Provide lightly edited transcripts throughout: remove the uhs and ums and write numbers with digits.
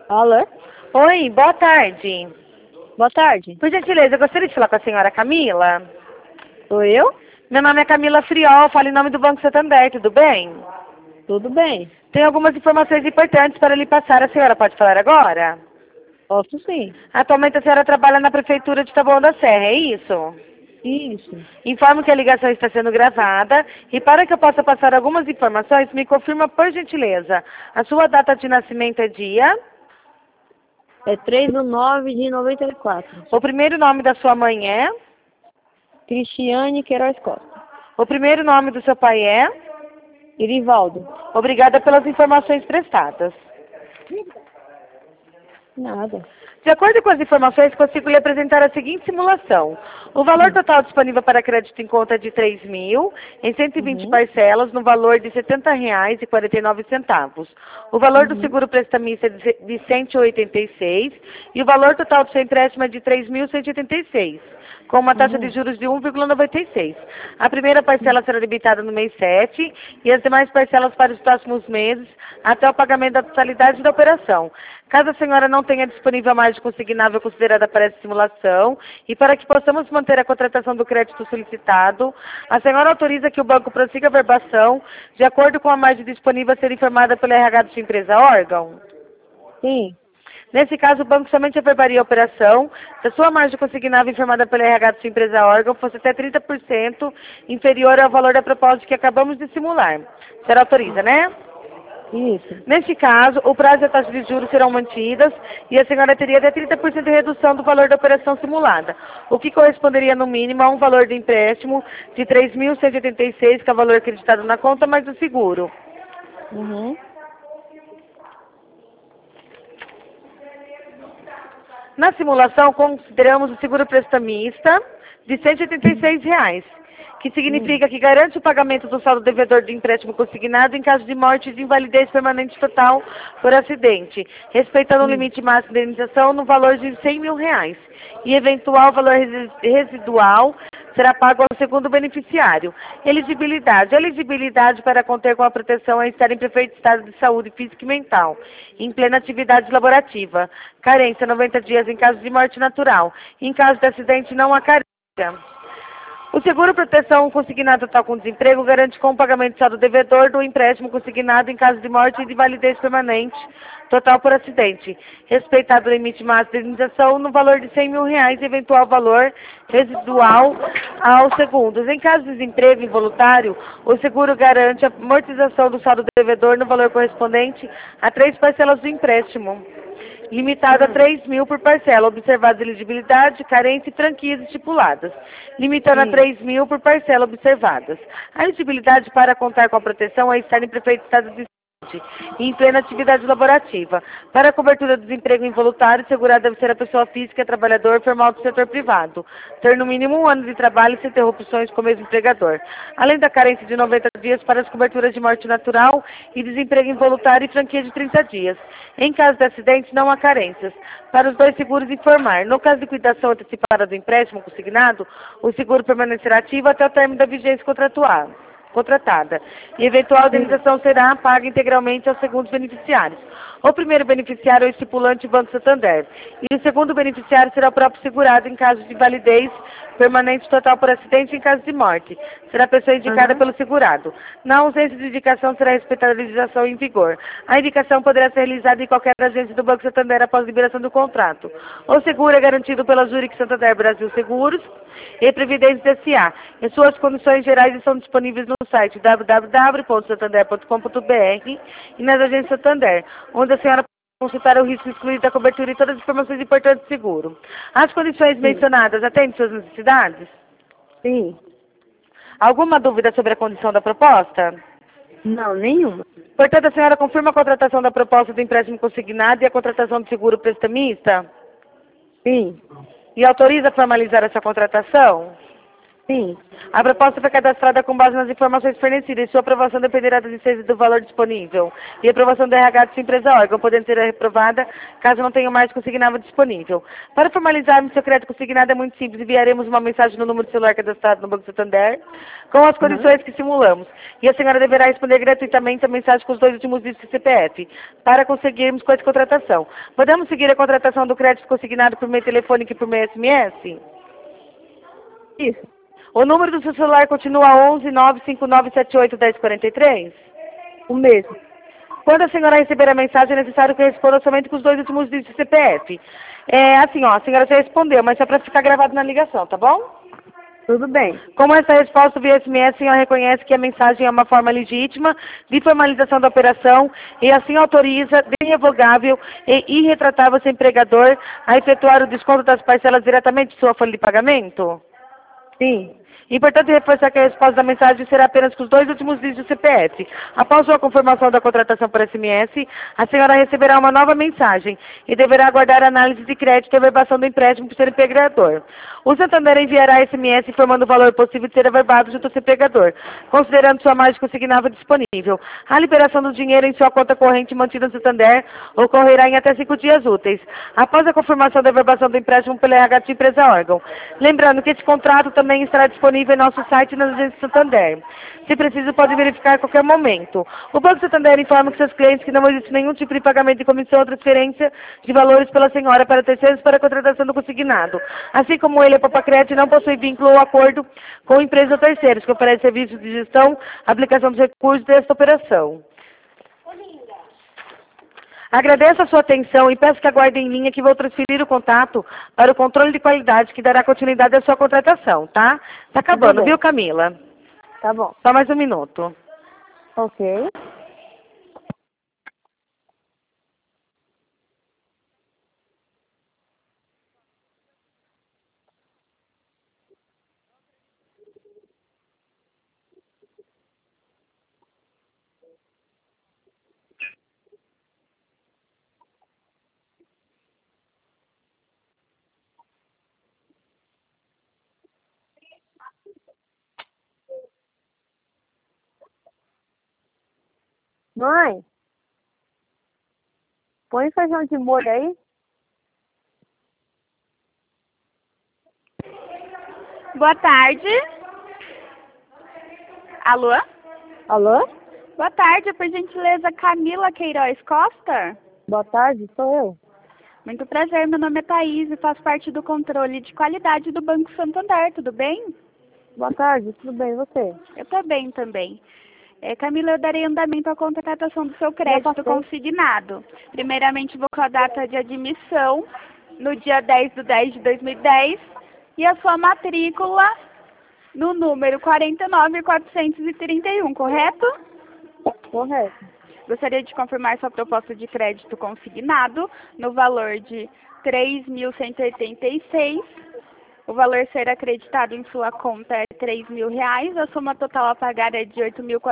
Alô? Oi, boa tarde. Boa tarde. Por gentileza, eu gostaria de falar com a senhora Camila. Sou eu? Meu nome é Camila Friol, falo em nome do Banco Santander, tudo bem? Tudo bem. Tenho algumas informações importantes para lhe passar. A senhora pode falar agora? Posso sim. Atualmente a senhora trabalha na Prefeitura de Taboão da Serra, é isso? Isso. Informo que a ligação está sendo gravada e para que eu possa passar algumas informações, me confirma por gentileza. A sua data de nascimento é dia? É 3/9/94. O primeiro nome da sua mãe é? Cristiane Queiroz Costa. O primeiro nome do seu pai é? Irivaldo. Obrigada pelas informações prestadas. Nada. De acordo com as informações, consigo lhe apresentar a seguinte simulação. O valor total disponível para crédito em conta é de R$ 3.000, em 120 parcelas, no valor de R$ 70,49. O valor do seguro prestamista é de 186 e o valor total do seu empréstimo é de 3.186, com uma taxa de juros de 1,96. A primeira parcela será debitada no mês 7 e as demais parcelas para os próximos meses, até o pagamento da totalidade da operação. Caso a senhora não tenha disponível a margem consignável considerada para essa simulação e para que possamos manter a contratação do crédito solicitado, a senhora autoriza que o banco prossiga a verbação de acordo com a margem disponível a ser informada pelo RH de sua empresa órgão? Sim. Nesse caso, o banco somente averbaria a operação se a sua margem consignável informada pelo RH de sua empresa órgão fosse até 30% inferior ao valor da proposta que acabamos de simular. A senhora autoriza, né? Isso. Neste caso, o prazo e a taxa de juros serão mantidas e a senhora teria até 30% de redução do valor da operação simulada, o que corresponderia no mínimo a um valor de empréstimo de R$ 3.186, que é o valor acreditado na conta, mais o seguro. Uhum. Na simulação, consideramos o seguro prestamista de R$ 186, que significa que garante o pagamento do saldo devedor do empréstimo consignado em caso de morte e de invalidez permanente total por acidente, respeitando o limite máximo de indenização no valor de R$ 100.000 e eventual valor residual será pago ao segundo beneficiário. Elegibilidade. Elegibilidade para conter com a proteção é estar em perfeito estado de saúde física e mental, em plena atividade laborativa. Carência, 90 dias em caso de morte natural. Em caso de acidente, não há carência. O seguro proteção consignado total com desemprego garante com o pagamento de saldo devedor do empréstimo consignado em caso de morte e de invalidez permanente total por acidente, respeitado o limite máximo de indenização no valor de R$ 100.000 e eventual valor residual aos segundos. Em caso de desemprego involuntário, o seguro garante a amortização do saldo devedor no valor correspondente a 3 parcelas do empréstimo, limitado a 3.000 por parcela, observada a elegibilidade, carência e franquias estipuladas, limitando a 3.000 por parcela observadas. A elegibilidade para contar com a proteção é estar em perfeito estado de e em plena atividade laborativa. Para a cobertura do desemprego involuntário, segurado deve ser a pessoa física, trabalhador formal do setor privado, ter no mínimo 1 ano de trabalho sem interrupções com o mesmo empregador, além da carência de 90 dias para as coberturas de morte natural e desemprego involuntário e franquia de 30 dias. Em caso de acidente, não há carências. Para os dois seguros informar, no caso de liquidação antecipada do empréstimo consignado, o seguro permanecerá ativo até o término da vigência contratada, e eventual indenização será paga integralmente aos segundos beneficiários. O primeiro beneficiário é o estipulante Banco Santander, e o segundo beneficiário será o próprio segurado em caso de invalidez permanente total por acidente e em caso de morte. Será a pessoa indicada pelo segurado. Na ausência de indicação, será respeitada a legislação em vigor. A indicação poderá ser realizada em qualquer agência do Banco Santander após a liberação do contrato. O seguro é garantido pela Zurich Santander Brasil Seguros e Previdência S.A. E suas condições gerais estão disponíveis no site www.santander.com.br e nas agências Santander, onde a senhora pode consultar o risco excluído da cobertura e todas as informações importantes do seguro. As condições mencionadas atendem suas necessidades? Sim. Alguma dúvida sobre a condição da proposta? Não, nenhuma. Portanto, a senhora confirma a contratação da proposta do empréstimo consignado e a contratação do seguro prestamista? Sim. E autoriza a formalizar essa contratação? Sim. A proposta foi cadastrada com base nas informações fornecidas. Sua aprovação dependerá da licença do valor disponível e aprovação do RH de sua empresa órgão, podendo ser reprovada caso não tenha mais consignado disponível. Para formalizarmos seu crédito consignado é muito simples. Enviaremos uma mensagem no número de celular cadastrado no Banco Santander com as condições que simulamos. E a senhora deverá responder gratuitamente a mensagem com os 2 últimos dígitos do CPF para conseguirmos com essa contratação. Podemos seguir a contratação do crédito consignado por meio telefônico e por meio SMS? Isso. O número do seu celular continua 11 95978 1043? O mesmo. Quando a senhora receber a mensagem, é necessário que responda somente com os 2 últimos dígitos do CPF. É assim, ó, a senhora já respondeu, mas só para ficar gravado na ligação, tá bom? Tudo bem. Como essa resposta via SMS, a senhora reconhece que a mensagem é uma forma legítima de formalização da operação e assim autoriza, irrevogável e irretratável seu empregador a efetuar o desconto das parcelas diretamente de sua folha de pagamento? Sim. Importante reforçar que a resposta da mensagem será apenas com os 2 últimos dígitos do CPF. Após sua confirmação da contratação por SMS, a senhora receberá uma nova mensagem e deverá aguardar a análise de crédito e averbação do empréstimo por ser empregador. O Santander enviará SMS informando o valor possível de ser averbado junto ao seu empregador, considerando sua margem consignável disponível. A liberação do dinheiro em sua conta corrente mantida no Santander ocorrerá em até 5 dias úteis, após a confirmação da averbação do empréstimo pela RH de empresa órgão. Lembrando que esse contrato também estará disponível em nosso site e nas agências Santander. Se preciso, pode verificar a qualquer momento. O Banco Santander informa que seus clientes que não existe nenhum tipo de pagamento de comissão ou transferência de valores pela senhora para terceiros para a contratação do consignado. Assim como ele, a Popacred, não possui vínculo ou acordo com empresas ou terceiros que oferecem serviços de gestão, aplicação dos recursos desta operação. Agradeço a sua atenção e peço que aguarde em linha que vou transferir o contato para o controle de qualidade que dará continuidade à sua contratação, tá? Tá acabando, viu, Camila? Tá bom. Só mais um minuto. Ok. Mãe, põe feijão de molho aí. Boa tarde. Alô? Alô? Boa tarde, por gentileza, Camila Queiroz Costa? Boa tarde, sou eu. Muito prazer, meu nome é Thaís e faço parte do controle de qualidade do Banco Santander, tudo bem? Boa tarde, tudo bem, e você? Eu tô bem também. Camila, eu darei andamento à contratação do seu crédito consignado. Primeiramente, vou com a data de admissão, no dia 10/10/2010, e a sua matrícula no número 49.431, correto? Correto. Gostaria de confirmar sua proposta de crédito consignado no valor de R$ 3.186. O valor a ser acreditado em sua conta é R$ 3.000. A soma total a pagar é de R$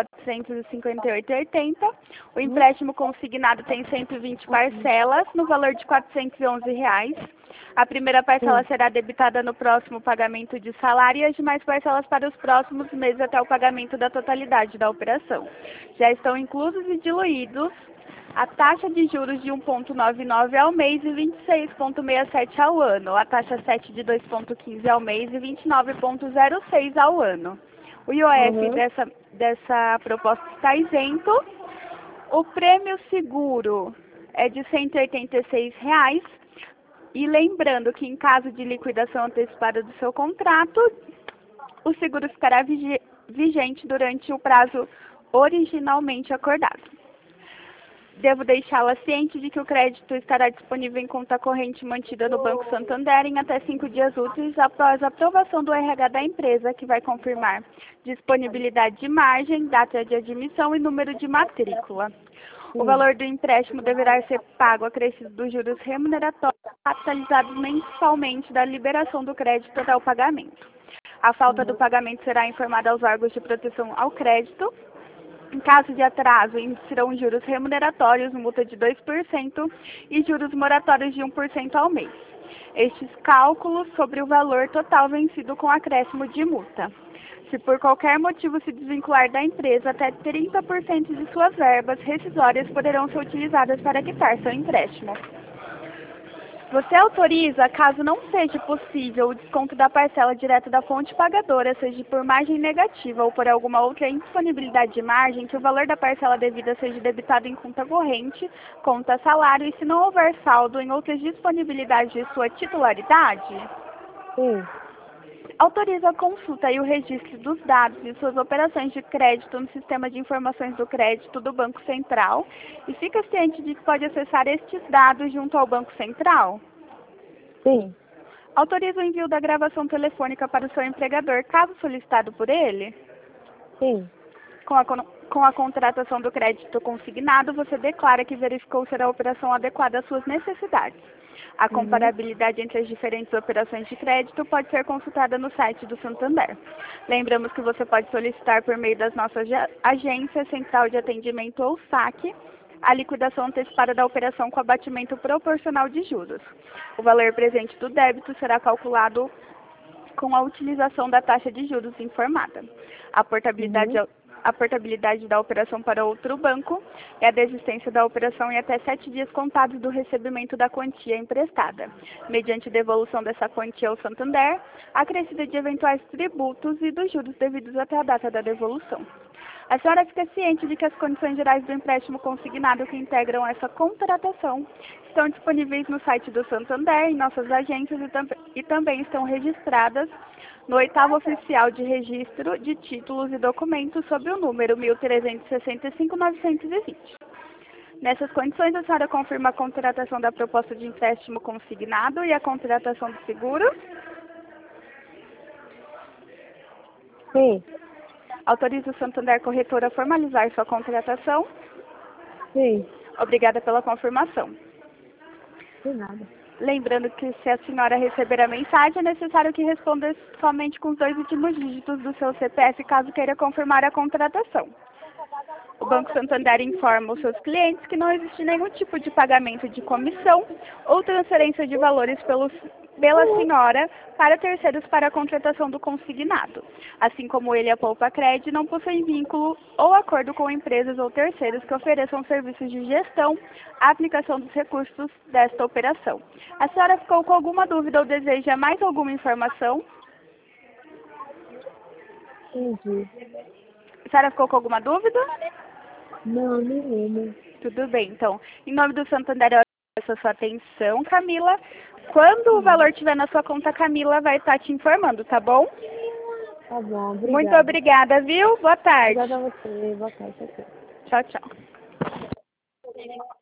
8.458,80. O empréstimo consignado tem 120 parcelas no valor de R$ 411. A primeira parcela será debitada no próximo pagamento de salário e as demais parcelas para os próximos meses até o pagamento da totalidade da operação. Já estão inclusos e diluídos a taxa de juros de 1,99 ao mês e 26,67 ao ano, a taxa 7 de 2,15 ao mês e 29,06 ao ano. O IOF dessa proposta está isento. O prêmio seguro é de R$ 186. E lembrando que em caso de liquidação antecipada do seu contrato, o seguro ficará vigente durante o prazo originalmente acordado. Devo deixá-la ciente de que o crédito estará disponível em conta corrente mantida no Banco Santander em até 5 dias úteis após a aprovação do RH da empresa, que vai confirmar disponibilidade de margem, data de admissão e número de matrícula. O valor do empréstimo deverá ser pago acrescido dos juros remuneratórios capitalizados mensalmente da liberação do crédito até o pagamento. A falta do pagamento será informada aos órgãos de proteção ao crédito Em caso de atraso, serão juros remuneratórios, multa de 2% e juros moratórios de 1% ao mês. Estes cálculos sobre o valor total vencido com acréscimo de multa. Se por qualquer motivo se desvincular da empresa, até 30% de suas verbas rescisórias poderão ser utilizadas para quitar seu empréstimo. Você autoriza, caso não seja possível o desconto da parcela direta da fonte pagadora, seja por margem negativa ou por alguma outra indisponibilidade de margem, que o valor da parcela devida seja debitado em conta corrente, conta salário, e se não houver saldo em outras disponibilidades de sua titularidade? Sim. Autoriza a consulta e o registro dos dados de suas operações de crédito no Sistema de Informações do Crédito do Banco Central e fica ciente de que pode acessar estes dados junto ao Banco Central? Sim. Autoriza o envio da gravação telefônica para o seu empregador, caso solicitado por ele? Sim. Com a contratação do crédito consignado, você declara que verificou ser a operação adequada às suas necessidades. A comparabilidade entre as diferentes operações de crédito pode ser consultada no site do Santander. Lembramos que você pode solicitar por meio das nossas agências, Central de Atendimento ou SAC, a liquidação antecipada da operação com abatimento proporcional de juros. O valor presente do débito será calculado com a utilização da taxa de juros informada. A portabilidade da operação para outro banco é a desistência da operação em até 7 dias contados do recebimento da quantia emprestada, mediante devolução dessa quantia ao Santander, acrescida de eventuais tributos e dos juros devidos até a data da devolução. A senhora fica ciente de que as condições gerais do empréstimo consignado que integram essa contratação estão disponíveis no site do Santander, em nossas agências e também estão registradas no 8º Oficial de Registro de Títulos e Documentos sob o número 1365-920. Nessas condições, a senhora confirma a contratação da proposta de empréstimo consignado e a contratação do seguro? Sim. Autoriza o Santander Corretora a formalizar sua contratação? Sim. Obrigada pela confirmação. De nada. Lembrando que se a senhora receber a mensagem, é necessário que responda somente com os 2 últimos dígitos do seu CPF, caso queira confirmar a contratação. O Banco Santander informa os seus clientes que não existe nenhum tipo de pagamento de comissão ou transferência de valores pela senhora para terceiros para a contratação do consignado. Assim como ele e a Poupa Cred não possuem vínculo ou acordo com empresas ou terceiros que ofereçam serviços de gestão, a aplicação dos recursos desta operação. A senhora ficou com alguma dúvida ou deseja mais alguma informação? Entendi. A senhora ficou com alguma dúvida? Não, nenhuma. Tudo bem, então. Em nome do Santander, eu agradeço a sua atenção, Camila. Quando o valor estiver na sua conta, a Camila vai estar te informando, tá bom? Tá bom, obrigada. Muito obrigada, viu? Boa tarde. Obrigada a você. Boa tarde. Tchau, tchau.